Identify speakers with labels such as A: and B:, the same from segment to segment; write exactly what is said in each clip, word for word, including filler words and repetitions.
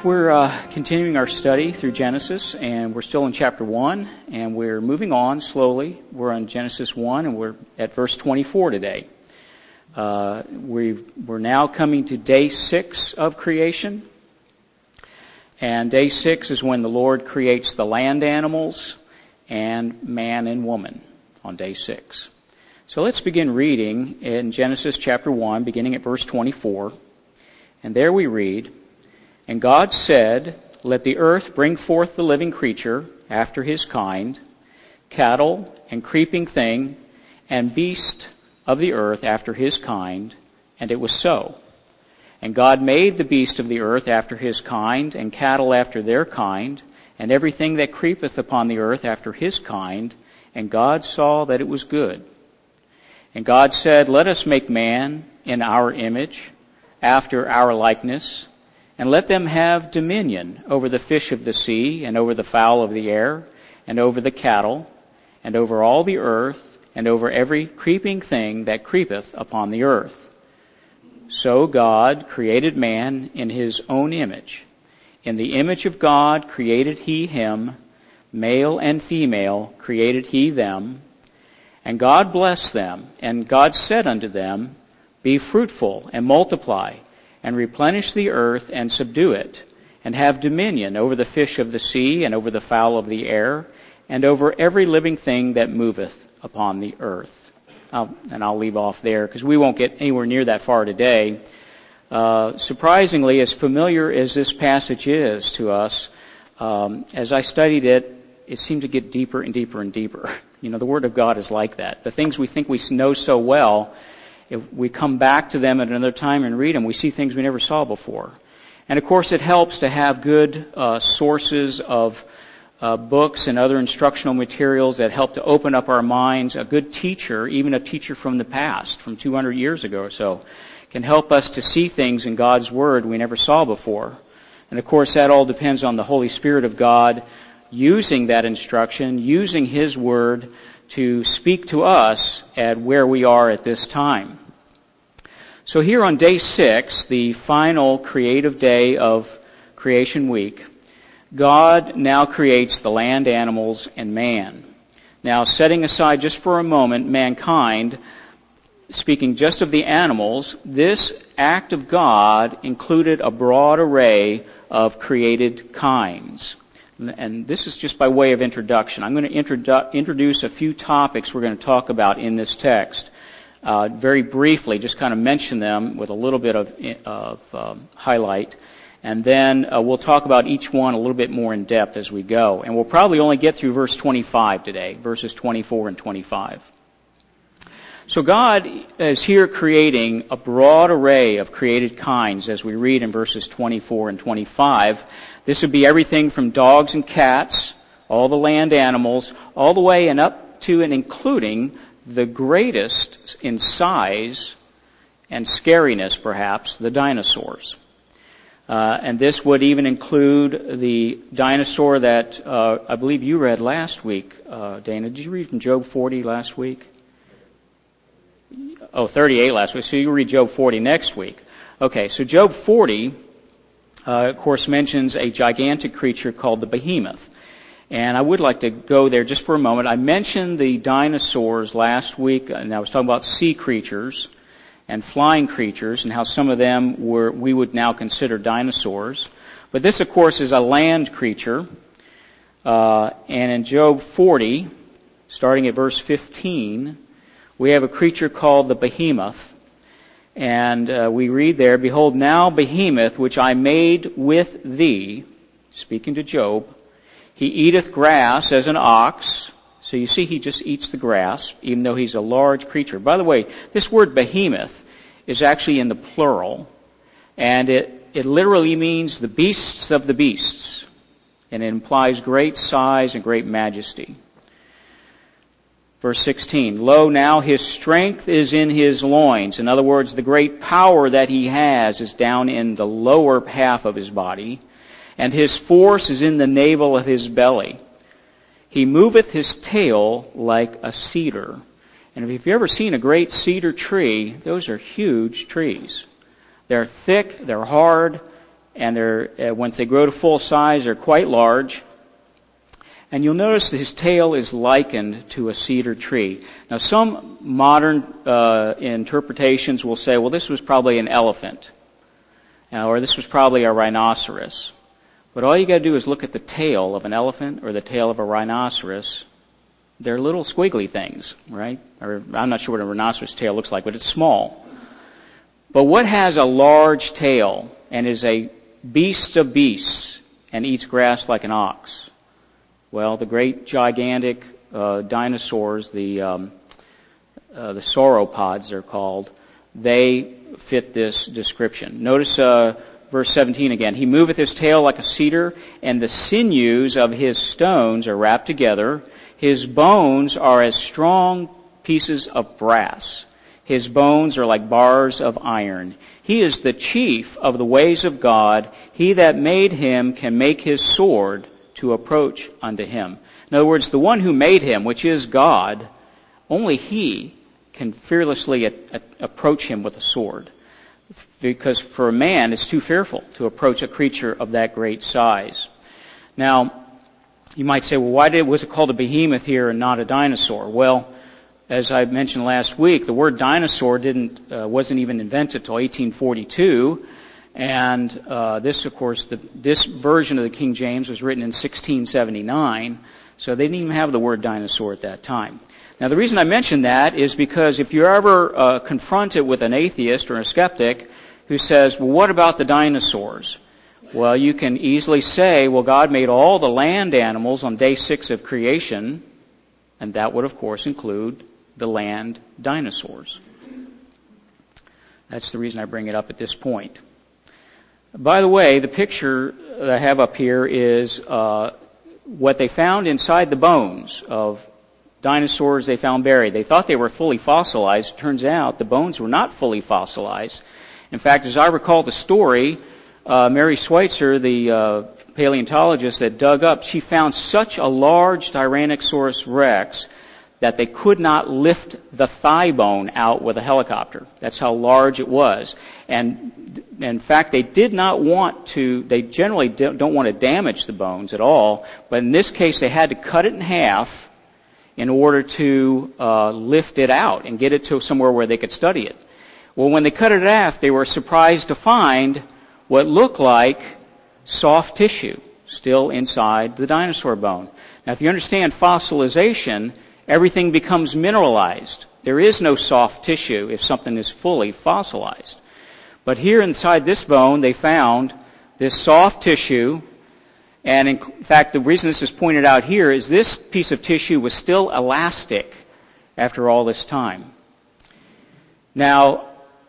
A: we're uh, continuing our study through Genesis, and we're still in chapter one, and we're moving on slowly. We're on Genesis one, and we're at verse twenty-four today. Uh, we've, we're now coming to day six of creation, and day six is when the Lord creates the land animals and man and woman on day six. So let's begin reading in Genesis chapter one, beginning at verse twenty-four, and there we read, "And God said, Let the earth bring forth the living creature after his kind, cattle and creeping thing, and beast of the earth after his kind. And it was so. And God made the beast of the earth after his kind, and cattle after their kind, and everything that creepeth upon the earth after his kind. And God saw that it was good. And God said, Let us make man in our image, after our likeness, and let them have dominion over the fish of the sea, and over the fowl of the air, and over the cattle, and over all the earth, and over every creeping thing that creepeth upon the earth. So God created man in his own image. In the image of God created he him, male and female created he them. And God blessed them, and God said unto them, Be fruitful, and multiply, and replenish the earth, and subdue it, and have dominion over the fish of the sea, and over the fowl of the air, and over every living thing that moveth upon the earth." I'll, and I'll leave off there, because we won't get anywhere near that far today. Uh, surprisingly, as familiar as this passage is to us, um, as I studied it, it seemed to get deeper and deeper and deeper. You know, the Word of God is like that. The things we think we know so well, if we come back to them at another time and read them, we see things we never saw before. And of course, it helps to have good uh, sources of uh, books and other instructional materials that help to open up our minds. A good teacher, even a teacher from the past, from two hundred years ago or so, can help us to see things in God's Word we never saw before. And of course, that all depends on the Holy Spirit of God using that instruction, using His Word to speak to us at where we are at this time. So here on day six, the final creative day of creation week, God now creates the land animals and man. Now, setting aside just for a moment mankind, speaking just of the animals, this act of God included a broad array of created kinds. And this is just by way of introduction. I'm going to introdu- introduce a few topics we're going to talk about in this text. Uh, very briefly, just kind of mention them with a little bit of, of um, highlight. And then uh, we'll talk about each one a little bit more in depth as we go. And we'll probably only get through verse twenty-five today, verses twenty-four and twenty-five. So God is here creating a broad array of created kinds as we read in verses twenty-four and twenty-five. This would be everything from dogs and cats, all the land animals, all the way and up to and including the greatest in size and scariness, perhaps, the dinosaurs. Uh, and this would even include the dinosaur that uh, I believe you read last week. Uh, Dana, did you read from Job forty last week? Oh, thirty-eight last week. So you read Job forty next week. Okay, so Job forty, uh, of course, mentions a gigantic creature called the behemoth. And I would like to go there just for a moment. I mentioned the dinosaurs last week, and I was talking about sea creatures and flying creatures and how some of them were we would now consider dinosaurs. But this, of course, is a land creature. Uh, and in Job forty, starting at verse fifteen, we have a creature called the behemoth. And uh, we read there, "Behold, now behemoth, which I made with thee," speaking to Job, "he eateth grass as an ox." So you see, he just eats the grass, even though he's a large creature. By the way, this word behemoth is actually in the plural, and it, it literally means the beasts of the beasts, and it implies great size and great majesty. Verse sixteen, "Lo, now his strength is in his loins." In other words, the great power that he has is down in the lower half of his body, "and his force is in the navel of his belly. He moveth his tail like a cedar." And if you've ever seen a great cedar tree, those are huge trees. They're thick, they're hard, and they're uh, once they grow to full size, they're quite large. And you'll notice that his tail is likened to a cedar tree. Now, some modern uh, interpretations will say, well, this was probably an elephant, uh, or this was probably a rhinoceros. But all you got to do is look at the tail of an elephant or the tail of a rhinoceros. They're little squiggly things, right? Or I'm not sure what a rhinoceros tail looks like, but it's small. But what has a large tail and is a beast of beasts and eats grass like an ox? Well, the great gigantic uh, dinosaurs, the um, uh, the sauropods they're called, they fit this description. Notice uh, verse seventeen again. He moveth his tail like a cedar, and the sinews of his stones are wrapped together. His bones are as strong pieces of brass. His bones are like bars of iron. He is the chief of the ways of God. He that made him can make his sword to approach unto him. In other words, the one who made him, which is God, only he can fearlessly a- a- approach him with a sword. Because for a man, it's too fearful to approach a creature of that great size. Now, you might say, well, why did, was it called a behemoth here and not a dinosaur? Well, as I mentioned last week, the word dinosaur didn't uh, wasn't even invented until eighteen forty-two. And uh, this, of course, the, this version of the King James was written in sixteen seventy-nine, so they didn't even have the word dinosaur at that time. Now, the reason I mention that is because if you're ever uh, confronted with an atheist or a skeptic who says, well, what about the dinosaurs? Well, you can easily say, well, God made all the land animals on day six of creation, and that would, of course, include the land dinosaurs. That's the reason I bring it up at this point. By the way, the picture that I have up here is uh, what they found inside the bones of dinosaurs they found buried. They thought they were fully fossilized. It turns out the bones were not fully fossilized. In fact, as I recall the story, uh, Mary Schweitzer, the uh, paleontologist that dug up, she found such a large Tyrannosaurus rex that they could not lift the thigh bone out with a helicopter. That's how large it was. And in fact, they did not want to, they generally don't want to damage the bones at all, but in this case they had to cut it in half in order to uh, lift it out and get it to somewhere where they could study it. Well, when they cut it in half, they were surprised to find what looked like soft tissue still inside the dinosaur bone. Now, if you understand fossilization, everything becomes mineralized. There is no soft tissue if something is fully fossilized. But here inside this bone, they found this soft tissue. And in fact, the reason this is pointed out here is this piece of tissue was still elastic after all this time. Now,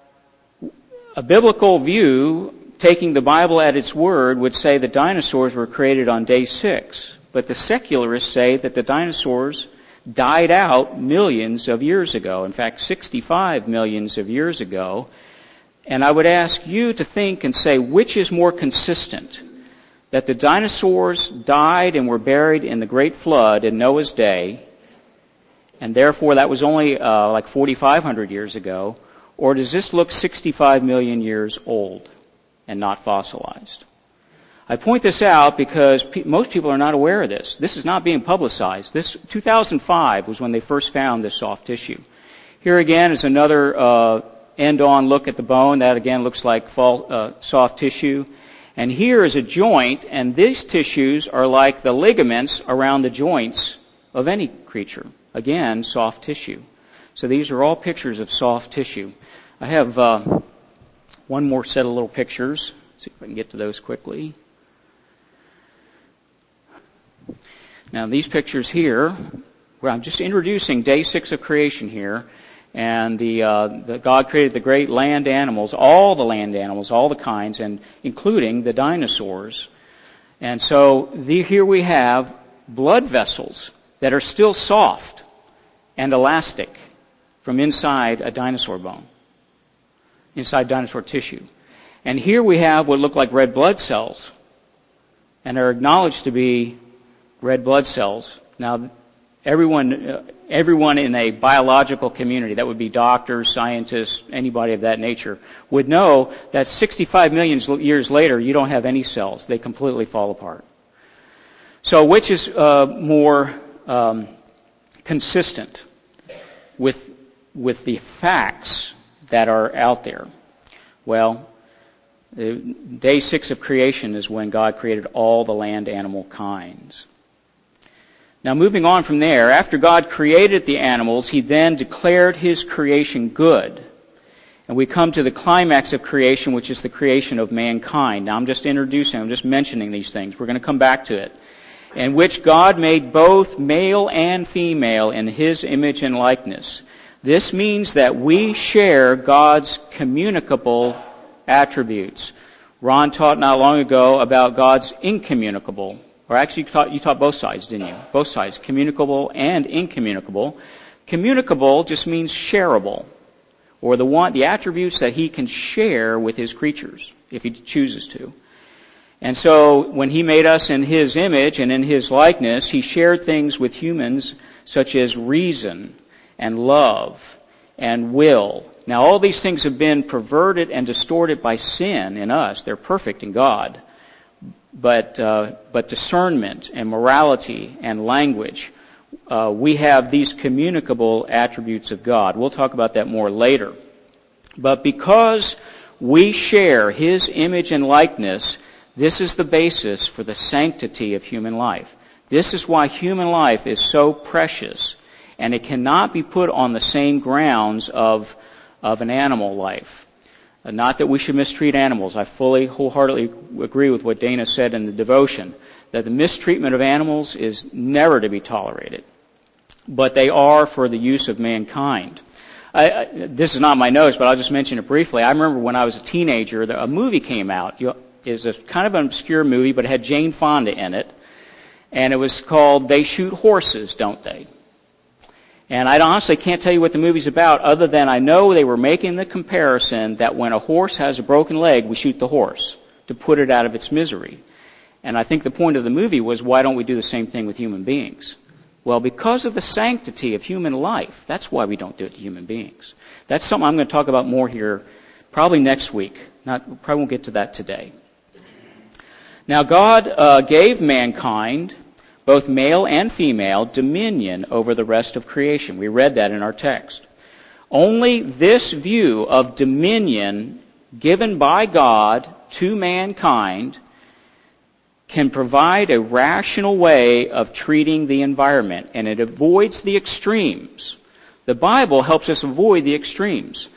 A: a biblical view, taking the Bible at its word, would say that dinosaurs were created on day six. But the secularists say that the dinosaurs died out millions of years ago. In fact, sixty-five millions of years ago. And I would ask you to think and say, which is more consistent? That the dinosaurs died and were buried in the great flood in Noah's day, and therefore that was only uh, like forty-five hundred years ago, or does this look sixty-five million years old and not fossilized? I point this out because pe- most people are not aware of this. This is not being publicized. This two thousand five was when they first found this soft tissue. Here again is another uh, end-on look at the bone. That again looks like fall, uh, soft tissue. And here is a joint, and these tissues are like the ligaments around the joints of any creature. Again, soft tissue. So these are all pictures of soft tissue. I have uh, one more set of little pictures. Let's see if I can get to those quickly. Now, these pictures here, where I'm just introducing day six of creation here, and the, uh, the God created the great land animals, all the land animals, all the kinds, and including the dinosaurs. And so the, here we have blood vessels that are still soft and elastic from inside a dinosaur bone, inside dinosaur tissue. And here we have what look like red blood cells, and are acknowledged to be red blood cells. Now, everyone, uh, everyone in a biological community, that would be doctors, scientists, anybody of that nature, would know that sixty-five million years later, you don't have any cells. They completely fall apart. So which is uh, more um, consistent with with the facts that are out there? Well, day six of creation is when God created all the land animal kinds. Now moving on from there, after God created the animals, he then declared his creation good. And we come to the climax of creation, which is the creation of mankind. Now I'm just introducing, I'm just mentioning these things. We're going to come back to it. In which God made both male and female in his image and likeness. This means that we share God's communicable attributes. Ron taught not long ago about God's incommunicable, or actually you taught, you taught both sides, didn't you? Both sides, communicable and incommunicable. Communicable just means shareable, or the one, the attributes that he can share with his creatures, if he chooses to. And so when he made us in his image and in his likeness, he shared things with humans such as reason and love and will. Now all these things have been perverted and distorted by sin in us. They're perfect in God. But uh, but discernment and morality and language, uh, we have these communicable attributes of God. We'll talk about that more later. But because we share his image and likeness, this is the basis for the sanctity of human life. This is why human life is so precious, and it cannot be put on the same grounds of, of an animal life. Uh, not that we should mistreat animals. I fully, wholeheartedly agree with what Dana said in the devotion, that the mistreatment of animals is never to be tolerated. But they are for the use of mankind. I, I, this is not my notes, but I'll just mention it briefly. I remember when I was a teenager, a movie came out. You, is a kind of an obscure movie, but it had Jane Fonda in it. And it was called They Shoot Horses, Don't They? And I honestly can't tell you what the movie's about, other than I know they were making the comparison that when a horse has a broken leg, we shoot the horse to put it out of its misery. And I think the point of the movie was, why don't we do the same thing with human beings? Well, because of the sanctity of human life, that's why we don't do it to human beings. That's something I'm going to talk about more here probably next week. Not, probably won't get to that today. Now God uh, gave mankind, both male and female, dominion over the rest of creation. We read that in our text. Only this view of dominion given by God to mankind can provide a rational way of treating the environment, and it avoids the extremes. The Bible helps us avoid the extremes.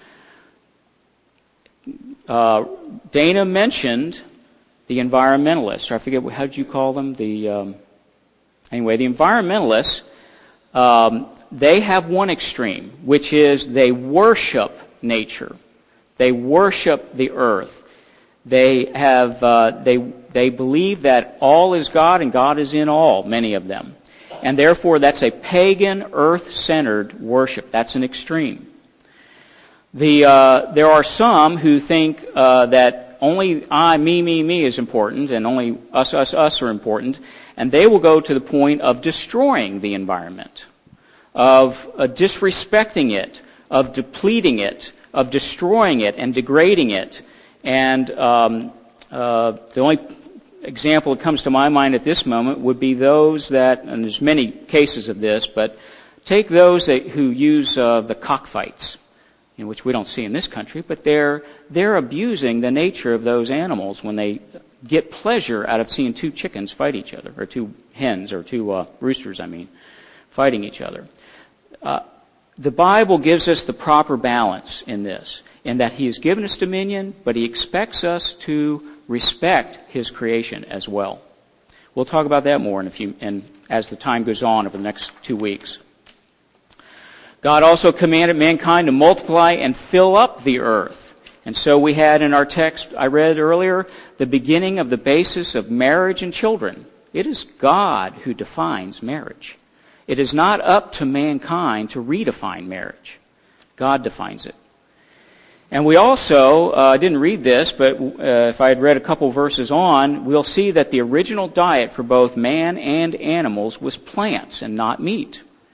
A: Uh, Dana mentioned the environmentalists, or I forget, how did you call them? The um, Anyway, the environmentalists, um, they have one extreme, which is they worship nature. They worship the earth. They have, uh, they, they believe that all is God and God is in all, many of them. And therefore, that's a pagan, earth-centered worship. That's an extreme. The, uh, there are some who think uh, that only I, me, me, me is important, and only us, us, us are important, and they will go to the point of destroying the environment, of uh, disrespecting it, of depleting it, of destroying it and degrading it. And um, uh, the only example that comes to my mind at this moment would be those that, and there's many cases of this, but take those that, who use uh, the cockfights, in which we don't see in this country, but they're they're abusing the nature of those animals when they get pleasure out of seeing two chickens fight each other, or two hens, or two uh, roosters, I mean, fighting each other. Uh, the Bible gives us the proper balance in this, in that he has given us dominion, but he expects us to respect his creation as well. We'll talk about that more in a few, and as the time goes on over the next two weeks. God also commanded mankind to multiply and fill up the earth. And so we had in our text I read earlier the beginning of the basis of marriage and children. It is God who defines marriage. It is not up to mankind to redefine marriage. God defines it. And we also, I uh, didn't read this, but uh, if I had read a couple verses on, we'll see that the original diet for both man and animals was plants and not meat.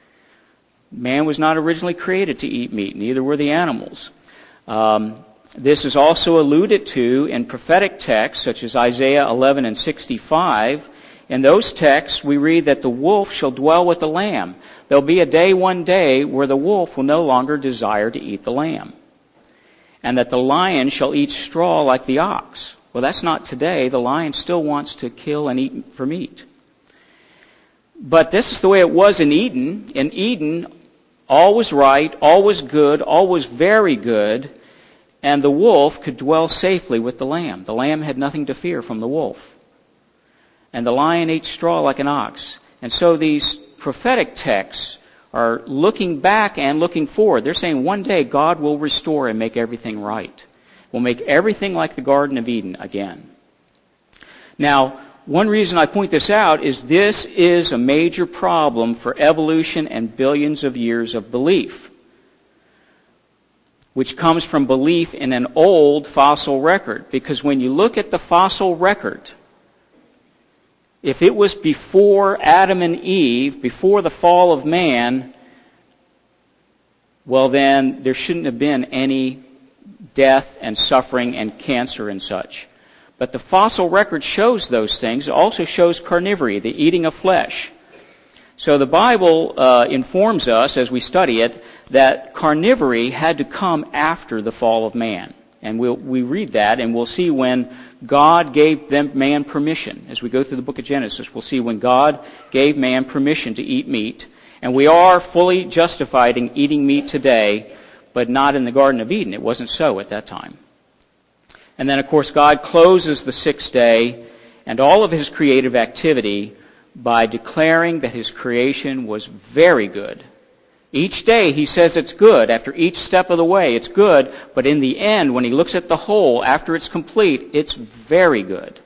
A: Man was not originally created to eat meat, neither were the animals. Um, this is also alluded to in prophetic texts such as Isaiah eleven and sixty-five. In those texts, we read that the wolf shall dwell with the lamb. There'll be a day one day where the wolf will no longer desire to eat the lamb. And that the lion shall eat straw like the ox. Well, that's not today. The lion still wants to kill and eat for meat. But this is the way it was in Eden. In Eden, all was right, all was good, all was very good, and the wolf could dwell safely with the lamb. The lamb had nothing to fear from the wolf. And the lion ate straw like an ox. And so these prophetic texts are looking back and looking forward. They're saying one day God will restore and make everything right. Will make everything like the Garden of Eden again. Now, one reason I point this out is this is a major problem for evolution and billions of years of belief, which comes from belief in an old fossil record. Because when you look at the fossil record, if it was before Adam and Eve, before the fall of man, well then there shouldn't have been any death and suffering and cancer and such. But the fossil record shows those things. It also shows carnivory, the eating of flesh. So the Bible uh, informs us, as we study it, that carnivory had to come after the fall of man. And we'll, we read that, and we'll see when God gave them man permission. As we go through the book of Genesis, we'll see when God gave man permission to eat meat. And we are fully justified in eating meat today, but not in the Garden of Eden. It wasn't so at that time. And then, of course, God closes the sixth day and all of his creative activity by declaring that his creation was very good. Each day he says it's good. After each step of the way, it's good. But in the end, when he looks at the whole, after it's complete, it's very good.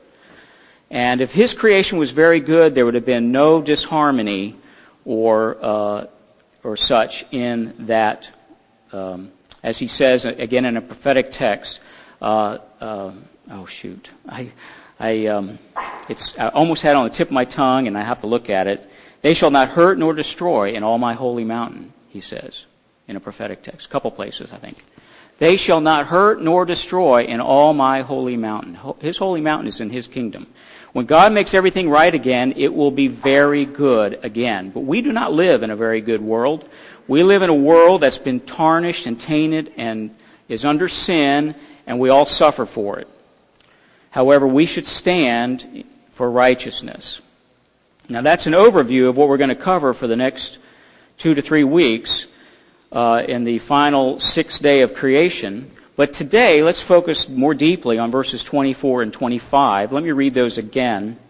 A: And if his creation was very good, there would have been no disharmony or uh, or such in that, um, as he says again in a prophetic text. Uh, uh, oh shoot! I, I, um, it's I almost had it on the tip of my tongue, and I have to look at it. They shall not hurt nor destroy in all my holy mountain, he says in a prophetic text, a couple places I think. They shall not hurt nor destroy in all my holy mountain. His holy mountain is in his kingdom. When God makes everything right again, it will be very good again. But we do not live in a very good world. We live in a world that's been tarnished and tainted and is under sin, and we all suffer for it. However, we should stand for righteousness. Now, that's an overview of what we're going to cover for the next two to three weeks uh, in the final sixth day of creation. But today, let's focus more deeply on verses twenty-four and twenty-five. Let me read those again.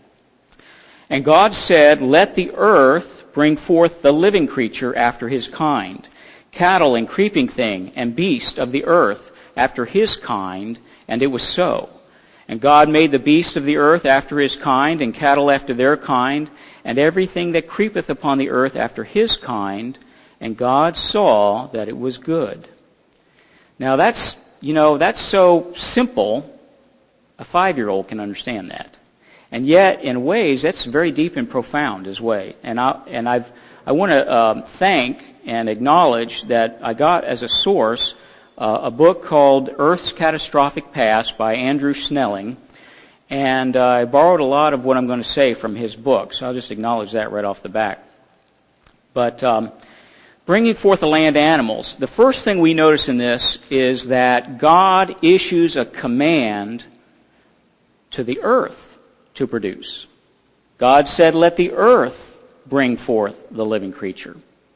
A: And God said, "Let the earth bring forth the living creature after his kind, cattle and creeping thing and beast of the earth after his kind, and it was so. And God made the beast of the earth after his kind, and cattle after their kind, and everything that creepeth upon the earth after his kind, and God saw that it was good." Now that's, you know, that's so simple, a five-year-old can understand that. And yet, in ways, that's very deep and profound as well. And I, and I've, I want to um, thank and acknowledge that I got as a source Uh, a book called Earth's Catastrophic Past by Andrew Snelling. And uh, I borrowed a lot of what I'm going to say from his book, so I'll just acknowledge that right off the bat. But um, bringing forth the land animals, the first thing we notice in this is that God issues a command to the earth to produce. God said, "Let the earth bring forth the living creature."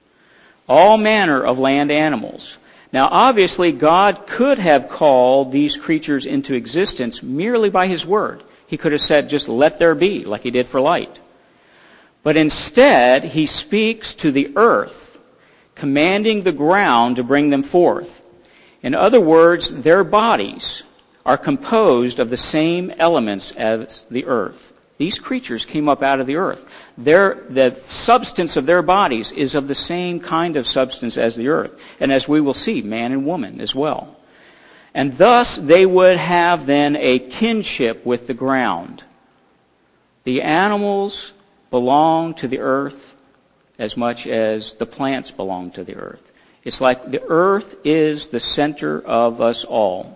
A: All manner of land animals. Now, obviously, God could have called these creatures into existence merely by his word. He could have said, just let there be, like he did for light. But instead, he speaks to the earth, commanding the ground to bring them forth. In other words, their bodies are composed of the same elements as the earth. These creatures came up out of the earth. Their, the substance of their bodies is of the same kind of substance as the earth. And as we will see, man and woman as well. And thus they would have then a kinship with the ground. The animals belong to the earth. as much as the plants belong to the earth. It's like the earth is the center of us all,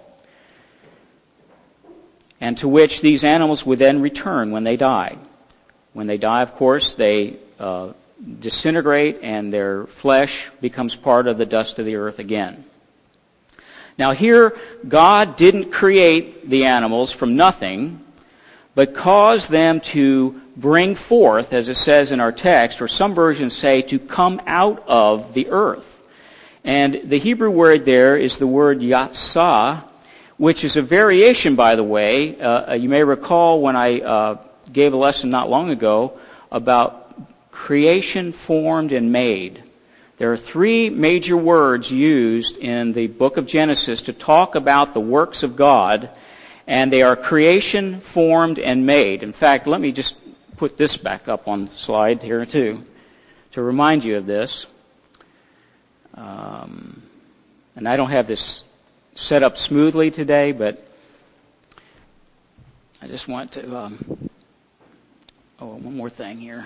A: and to which these animals would then return when they die. When they die, of course, they uh, disintegrate and their flesh becomes part of the dust of the earth again. Now here, God didn't create the animals from nothing, but caused them to bring forth, as it says in our text, or some versions say, to come out of the earth. And the Hebrew word there is the word yatsah, which is a variation, by the way. Uh, you may recall when I uh, gave a lesson not long ago about creation, formed, and made. There are three major words used in the book of Genesis to talk about the works of God, and they are creation, formed, and made. In fact, let me just put this back up on the slide here too, to remind you of this. Um, and I don't have this set up smoothly today, but I just want to, um, oh, one more thing here.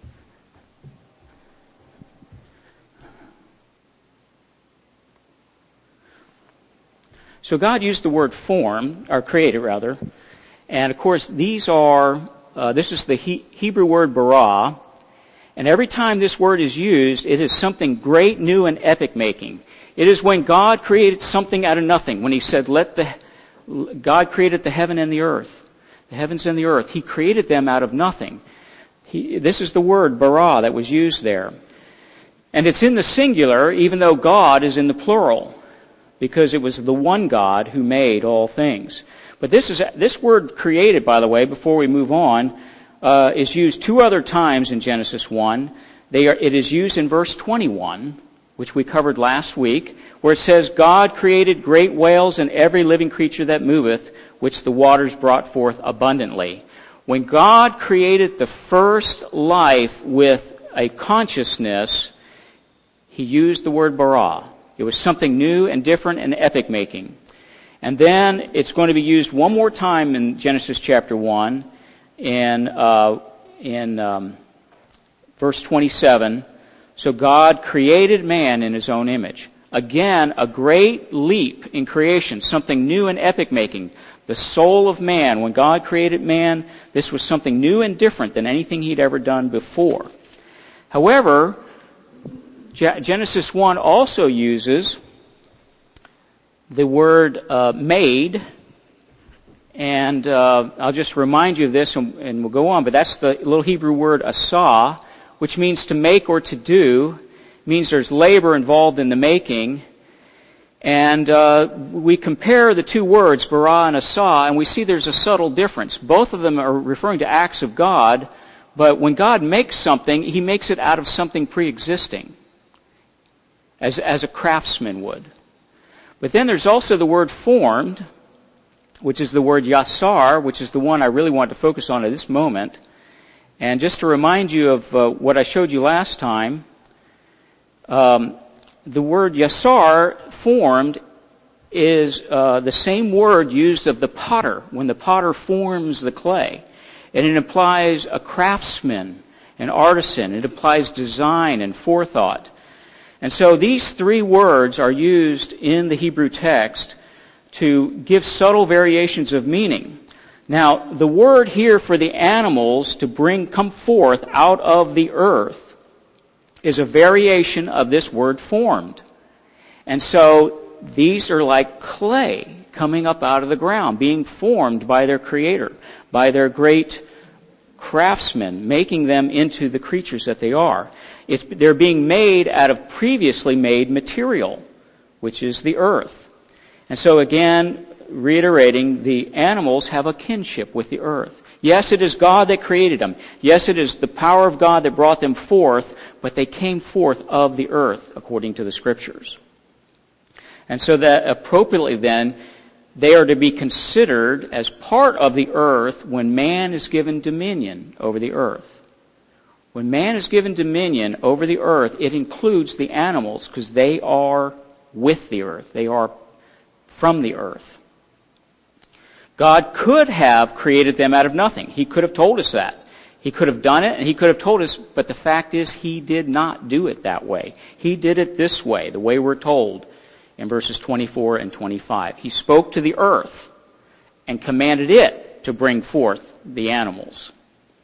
A: So God used the word form, or created rather, and of course these are, uh, this is the he- Hebrew word bara, and every time this word is used, it is something great, new, and epic-making. It is when God created something out of nothing, when He said, "Let the," God created the heaven and the earth, the heavens and the earth. He created them out of nothing. He, this is the word bara that was used there, and it's in the singular, even though God is in the plural, because it was the one God who made all things. But this is this word created, by the way, before we move on, uh, is used two other times in Genesis one. They are, it is used in verse twenty-one, which we covered last week, where it says, God created great whales and every living creature that moveth, which the waters brought forth abundantly. When God created the first life with a consciousness, He used the word bara. It was something new and different and epic-making. And then it's going to be used one more time in Genesis chapter one, in, uh, in um, verse twenty-seven. So God created man in His own image. Again, a great leap in creation, something new and epic-making. The soul of man, when God created man, this was something new and different than anything He'd ever done before. However, Genesis one also uses the word uh, made, and uh, I'll just remind you of this and, and we'll go on, but that's the little Hebrew word asah, which means to make or to do. It means there's labor involved in the making. And uh, we compare the two words, bara and asah, and we see there's a subtle difference. Both of them are referring to acts of God, but when God makes something, He makes it out of something pre-existing, as, as a craftsman would. But then there's also the word formed, which is the word yasar, which is the one I really want to focus on at this moment. And just to remind you of uh, what I showed you last time, um, the word yasar, formed, is uh, the same word used of the potter, when the potter forms the clay. And it implies a craftsman, an artisan. It implies design and forethought. And so these three words are used in the Hebrew text to give subtle variations of meaning. Now, the word here for the animals to bring, come forth out of the earth is a variation of this word formed. And so these are like clay coming up out of the ground, being formed by their Creator, by their great craftsmen, making them into the creatures that they are. It's, they're being made out of previously made material, which is the earth. And so again, reiterating, the animals have a kinship with the earth. Yes, it is God that created them. Yes, it is the power of God that brought them forth, but they came forth of the earth, according to the Scriptures. And so that appropriately then, they are to be considered as part of the earth when man is given dominion over the earth. When man is given dominion over the earth, it includes the animals because they are with the earth. They are from the earth. God could have created them out of nothing. He could have told us that. He could have done it, and he could have told us, but the fact is he did not do it that way. He did it this way, the way we're told in verses twenty-four and twenty-five. He spoke to the earth and commanded it to bring forth the animals.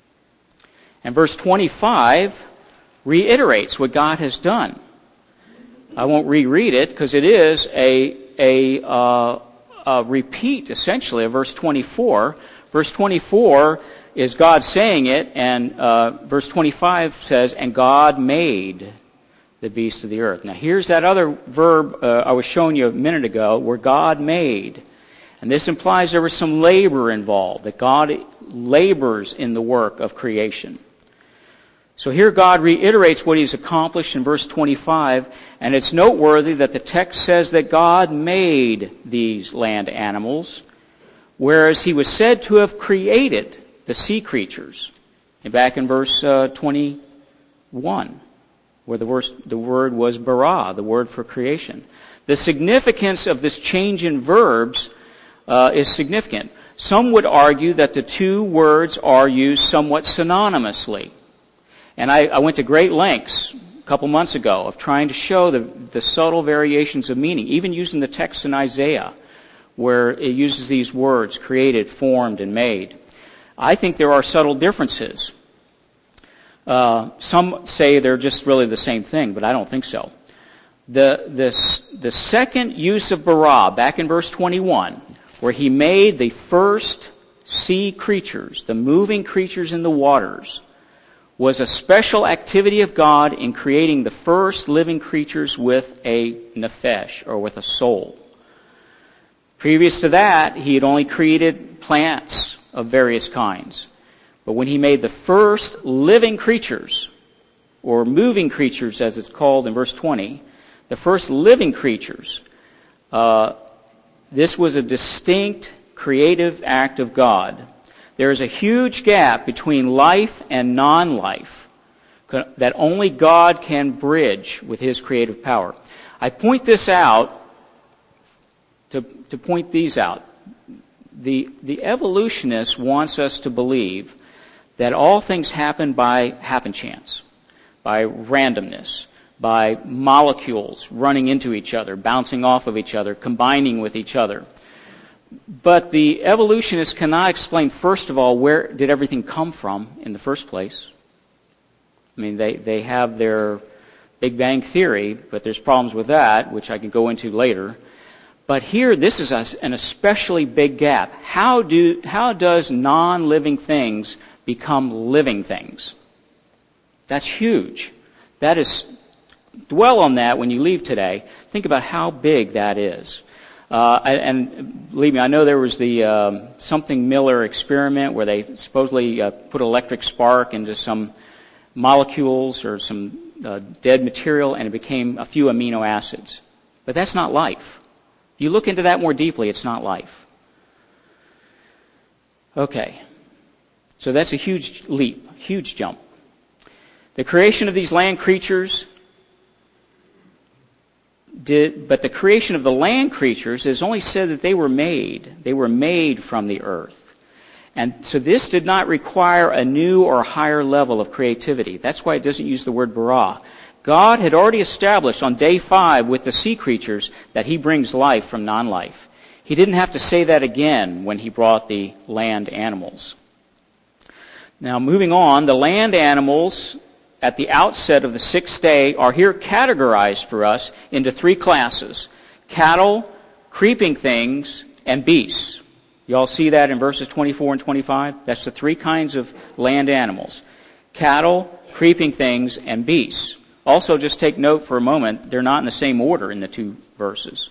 A: And verse twenty-five reiterates what God has done. I won't reread it because it is a, a, uh, a repeat, essentially, of verse twenty-four. Verse twenty-four is God saying it, and uh, verse twenty-five says, and God made the beasts of the earth. Now here's that other verb uh, I was showing you a minute ago, where God made. And this implies there was some labor involved, that God labors in the work of creation. So here God reiterates what he's accomplished in verse twenty-five, and it's noteworthy that the text says that God made these land animals, whereas he was said to have created the sea creatures. And back in verse uh, twenty-one, where the, verse, the word was bara, the word for creation. The significance of this change in verbs uh, is significant. Some would argue that the two words are used somewhat synonymously. And I, I went to great lengths a couple months ago of trying to show the, the subtle variations of meaning, even using the text in Isaiah, where it uses these words, created, formed, and made. I think there are subtle differences. Uh, some say they're just really the same thing, but I don't think so. The, the, the second use of bara, back in verse twenty-one, where he made the first sea creatures, the moving creatures in the waters, was a special activity of God in creating the first living creatures with a nephesh, or with a soul. Previous to that, he had only created plants of various kinds. But when he made the first living creatures, or moving creatures as it's called in verse twenty, the first living creatures, uh, this was a distinct creative act of God. There is a huge gap between life and non-life that only God can bridge with his creative power. I point this out to, to point these out. The, the evolutionist wants us to believe that all things happen by happen chance, by randomness, by molecules running into each other, bouncing off of each other, combining with each other. But the evolutionists cannot explain, first of all, where did everything come from in the first place. I mean, they, they have their Big Bang theory, but there's problems with that, which I can go into later. But here, this is a, an especially big gap. How do how does non-living things become living things? That's huge. That is, dwell on that when you leave today. Think about how big that is. Uh, and believe me, I know there was the um, something Miller experiment where they supposedly uh, put electric spark into some molecules or some uh, dead material, and it became a few amino acids. But that's not life. If you look into that more deeply, it's not life. Okay. So that's a huge leap, huge jump. The creation of these land creatures Did, but the creation of the land creatures is only said that they were made. They were made from the earth. And so this did not require a new or higher level of creativity. That's why it doesn't use the word bara. God had already established on day five with the sea creatures that he brings life from non-life. He didn't have to say that again when he brought the land animals. Now, moving on, the land animals at the outset of the sixth day are here categorized for us into three classes: cattle, creeping things, and beasts. You all see that in verses twenty-four and twenty-five? That's the three kinds of land animals: cattle, creeping things, and beasts. Also, just take note for a moment, they're not in the same order in the two verses.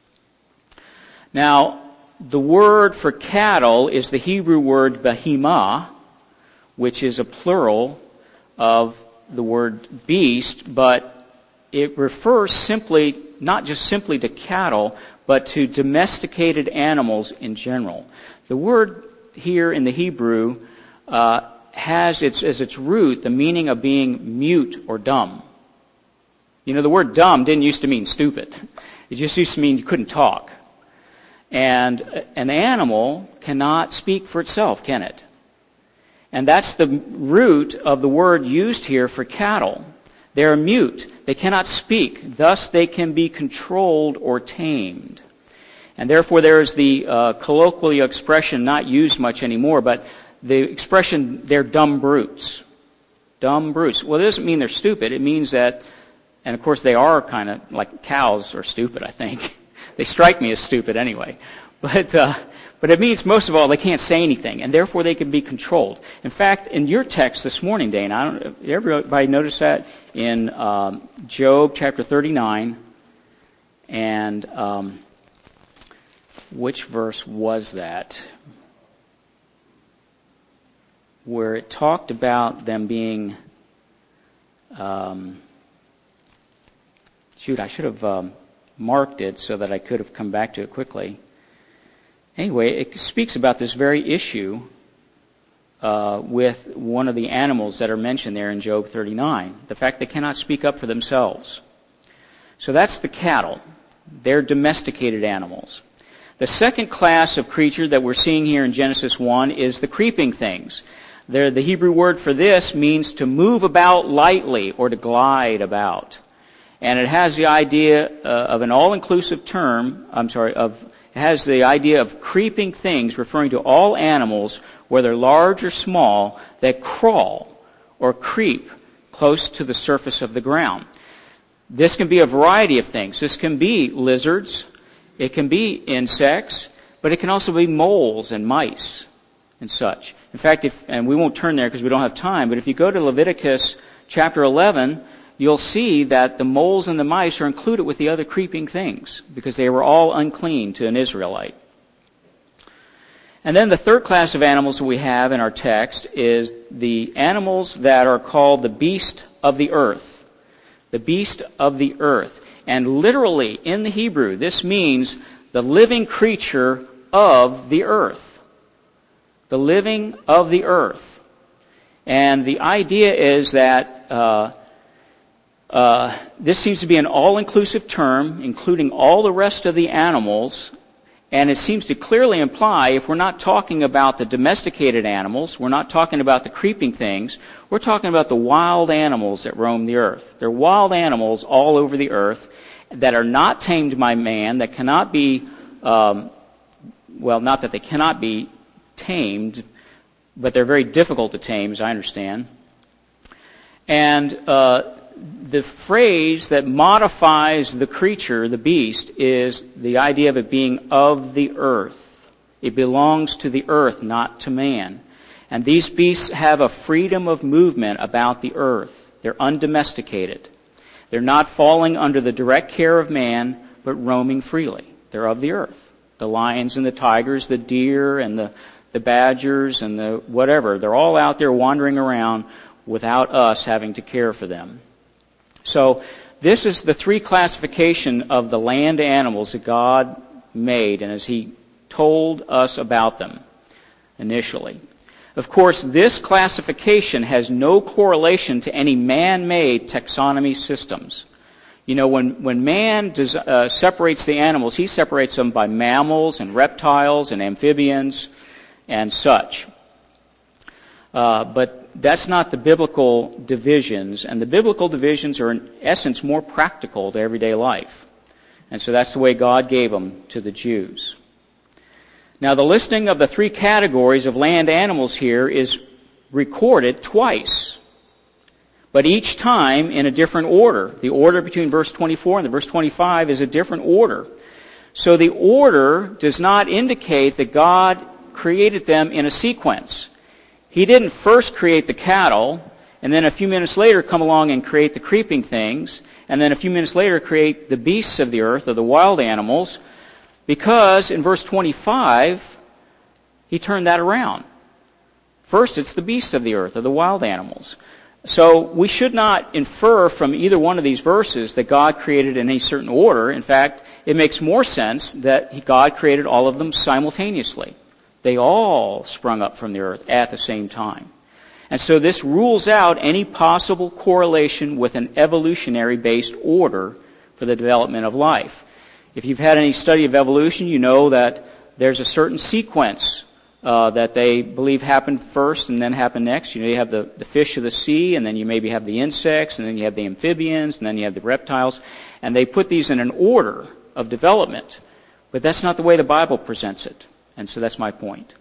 A: Now, the word for cattle is the Hebrew word behemah, which is a plural of the word beast, but it refers simply, not just simply to cattle, but to domesticated animals in general. The word here in the Hebrew uh, has its, as its root the meaning of being mute or dumb. You know, the word dumb didn't used to mean stupid. It just used to mean you couldn't talk. And an animal cannot speak for itself, can it? And that's the root of the word used here for cattle. They are mute. They cannot speak. Thus they can be controlled or tamed. And therefore there is the uh, colloquial expression, not used much anymore, but the expression, they're dumb brutes. Dumb brutes. Well, it doesn't mean they're stupid. It means that, and of course they are kind of like cows are stupid, I think. They strike me as stupid anyway. But uh, but it means, most of all, they can't say anything, and therefore they can be controlled. In fact, in your text this morning, Dana, I don't, everybody notice that in um, Job chapter thirty-nine, and um, which verse was that? Where it talked about them being, um, shoot, I should have um, marked it so that I could have come back to it quickly. Anyway, it speaks about this very issue uh, with one of the animals that are mentioned there in Job thirty-nine, the fact they cannot speak up for themselves. So that's the cattle. They're domesticated animals. The second class of creature that we're seeing here in Genesis one is the creeping things. There, the Hebrew word for this means to move about lightly or to glide about. And it has the idea uh, of an all-inclusive term, I'm sorry, of it has the idea of creeping things, referring to all animals, whether large or small, that crawl or creep close to the surface of the ground. This can be a variety of things. This can be lizards, it can be insects, but it can also be moles and mice and such. In fact, if, and we won't turn there because we don't have time, but if you go to Leviticus chapter eleven, you'll see that the moles and the mice are included with the other creeping things because they were all unclean to an Israelite. And then the third class of animals that we have in our text is the animals that are called the beast of the earth. The beast of the earth. And literally, in the Hebrew, this means the living creature of the earth. The living of the earth. And the idea is that uh, uh, this seems to be an all-inclusive term, including all the rest of the animals. And it seems to clearly imply, if we're not talking about the domesticated animals, we're not talking about the creeping things, we're talking about the wild animals that roam the earth. They're wild animals all over the earth that are not tamed by man, that cannot be, um, well, not that they cannot be tamed, but they're very difficult to tame, as I understand. And uh, the phrase that modifies the creature, the beast, is the idea of it being of the earth. It belongs to the earth, not to man. And these beasts have a freedom of movement about the earth. They're undomesticated. They're not falling under the direct care of man, but roaming freely. They're of the earth. The lions and the tigers, the deer and the, the badgers and the whatever, they're all out there wandering around without us having to care for them. So this is the three classification of the land animals that God made, and as He told us about them initially. Of course, this classification has no correlation to any man-made taxonomy systems. You know, when, when man does, uh, separates the animals, he separates them by mammals and reptiles and amphibians and such. Uh, but that's not the biblical divisions, and the biblical divisions are in essence more practical to everyday life. And so that's the way God gave them to the Jews. Now, the listing of the three categories of land animals here is recorded twice, but each time in a different order. The order between verse twenty-four and the verse twenty-five is a different order. So the order does not indicate that God created them in a sequence. He didn't first create the cattle, and then a few minutes later come along and create the creeping things, and then a few minutes later create the beasts of the earth, or the wild animals, because in verse twenty-five, He turned that around. First, it's the beasts of the earth, or the wild animals. So we should not infer from either one of these verses that God created in a certain order. In fact, it makes more sense that God created all of them simultaneously. They all sprung up from the earth at the same time. And so this rules out any possible correlation with an evolutionary-based order for the development of life. If you've had any study of evolution, you know that there's a certain sequence uh, that they believe happened first and then happened next. You know, you have the, the fish of the sea, and then you maybe have the insects, and then you have the amphibians, and then you have the reptiles. And they put these in an order of development. But that's not the way the Bible presents it. And so that's my point.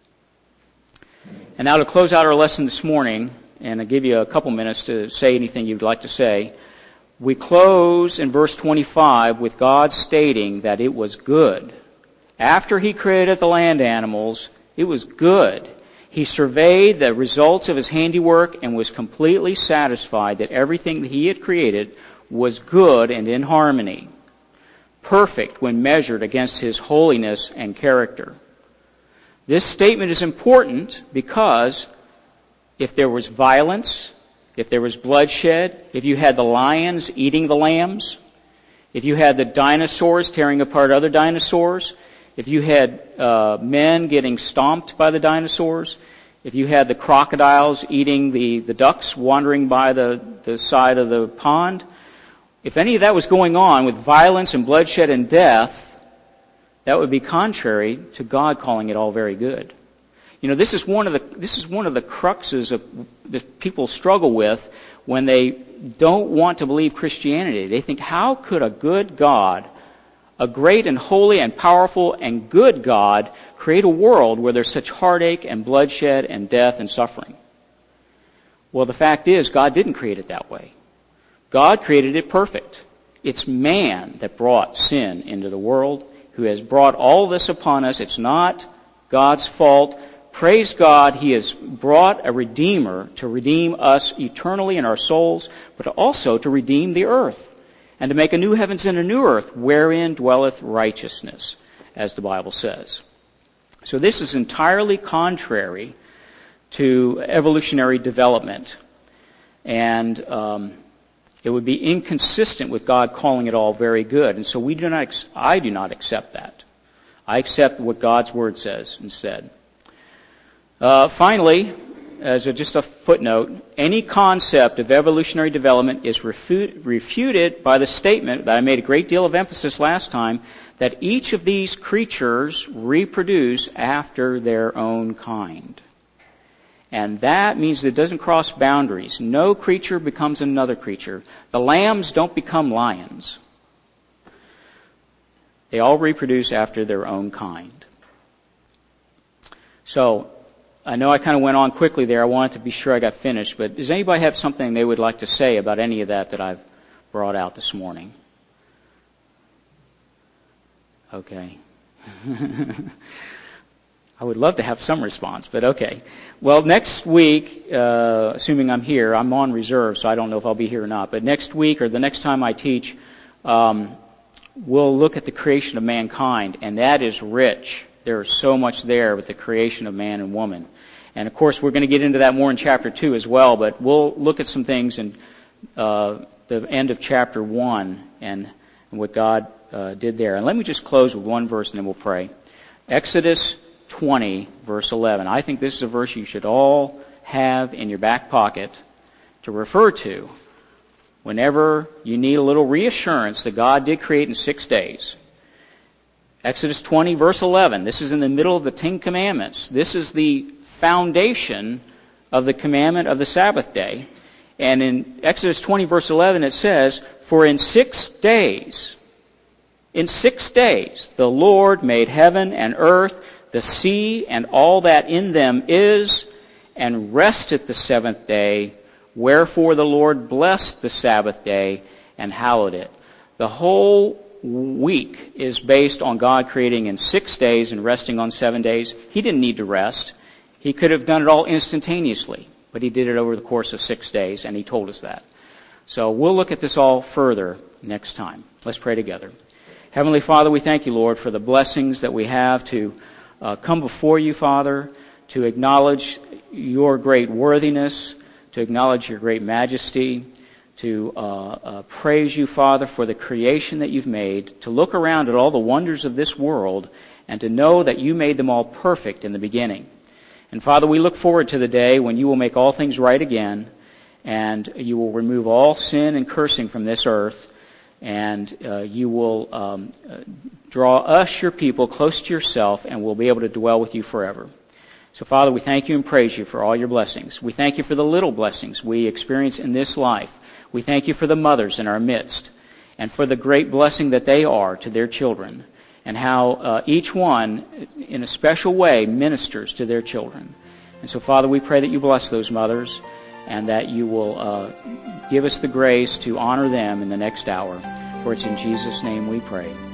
A: And now to close out our lesson this morning, and I'll give you a couple minutes to say anything you'd like to say, we close in verse twenty-five with God stating that it was good. After he created the land animals, it was good. He surveyed the results of his handiwork and was completely satisfied that everything that he had created was good and in harmony, perfect when measured against his holiness and character. This statement is important because if there was violence, if there was bloodshed, if you had the lions eating the lambs, if you had the dinosaurs tearing apart other dinosaurs, if you had uh, men getting stomped by the dinosaurs, if you had the crocodiles eating the, the ducks wandering by the, the side of the pond, if any of that was going on with violence and bloodshed and death, that would be contrary to God calling it all very good. You know, this is one of the this is one of the cruxes of that people struggle with when they don't want to believe Christianity. They think, how could a good God, a great and holy and powerful and good God, create a world where there's such heartache and bloodshed and death and suffering? Well, the fact is, God didn't create it that way. God created it perfect. It's man that brought sin into the world, who has brought all this upon us. It's not God's fault. Praise God, he has brought a Redeemer to redeem us eternally in our souls, but also to redeem the earth and to make a new heavens and a new earth wherein dwelleth righteousness, as the Bible says. So this is entirely contrary to evolutionary development, and um, it would be inconsistent with God calling it all very good. And so we do not. I do not accept that. I accept what God's Word says instead. Uh, finally, as a, just a footnote, any concept of evolutionary development is refu- refuted by the statement that I made a great deal of emphasis last time, that each of these creatures reproduce after their own kind. And that means that it doesn't cross boundaries. No creature becomes another creature. The lambs don't become lions. They all reproduce after their own kind. So, I know I kind of went on quickly there. I wanted to be sure I got finished. But does anybody have something they would like to say about any of that that I've brought out this morning? Okay. I would love to have some response, but okay. Well, next week, uh, assuming I'm here, I'm on reserve, so I don't know if I'll be here or not. But next week or the next time I teach, um, we'll look at the creation of mankind, and that is rich. There is so much there with the creation of man and woman. And, of course, we're going to get into that more in chapter two as well, but we'll look at some things in uh, the end of chapter one and, and what God uh, did there. And let me just close with one verse, and then we'll pray. Exodus twenty, verse eleven. I think this is a verse you should all have in your back pocket to refer to whenever you need a little reassurance that God did create in six days. Exodus twenty, verse eleven. This is in the middle of the Ten Commandments. This is the foundation of the commandment of the Sabbath day. And in Exodus twenty, verse eleven, it says, "For in six days, in six days, the Lord made heaven and earth, the sea, and all that in them is, and rested the seventh day. Wherefore the Lord blessed the Sabbath day and hallowed it." The whole week is based on God creating in six days and resting on seven days. He didn't need to rest. He could have done it all instantaneously, but he did it over the course of six days, and he told us that. So we'll look at this all further next time. Let's pray together. Heavenly Father, we thank you, Lord, for the blessings that we have to uh, come before you, Father, to acknowledge your great worthiness, to acknowledge your great majesty, to uh, uh, praise you, Father, for the creation that you've made, to look around at all the wonders of this world, and to know that you made them all perfect in the beginning. And Father, we look forward to the day when you will make all things right again, and you will remove all sin and cursing from this earth, and uh, you will um, uh, draw us, your people, close to yourself, and we'll be able to dwell with you forever. So, Father, we thank you and praise you for all your blessings. We thank you for the little blessings we experience in this life. We thank you for the mothers in our midst and for the great blessing that they are to their children, and how uh, each one, in a special way, ministers to their children. And so, Father, we pray that you bless those mothers and that you will uh, give us the grace to honor them in the next hour. For it's in Jesus' name we pray.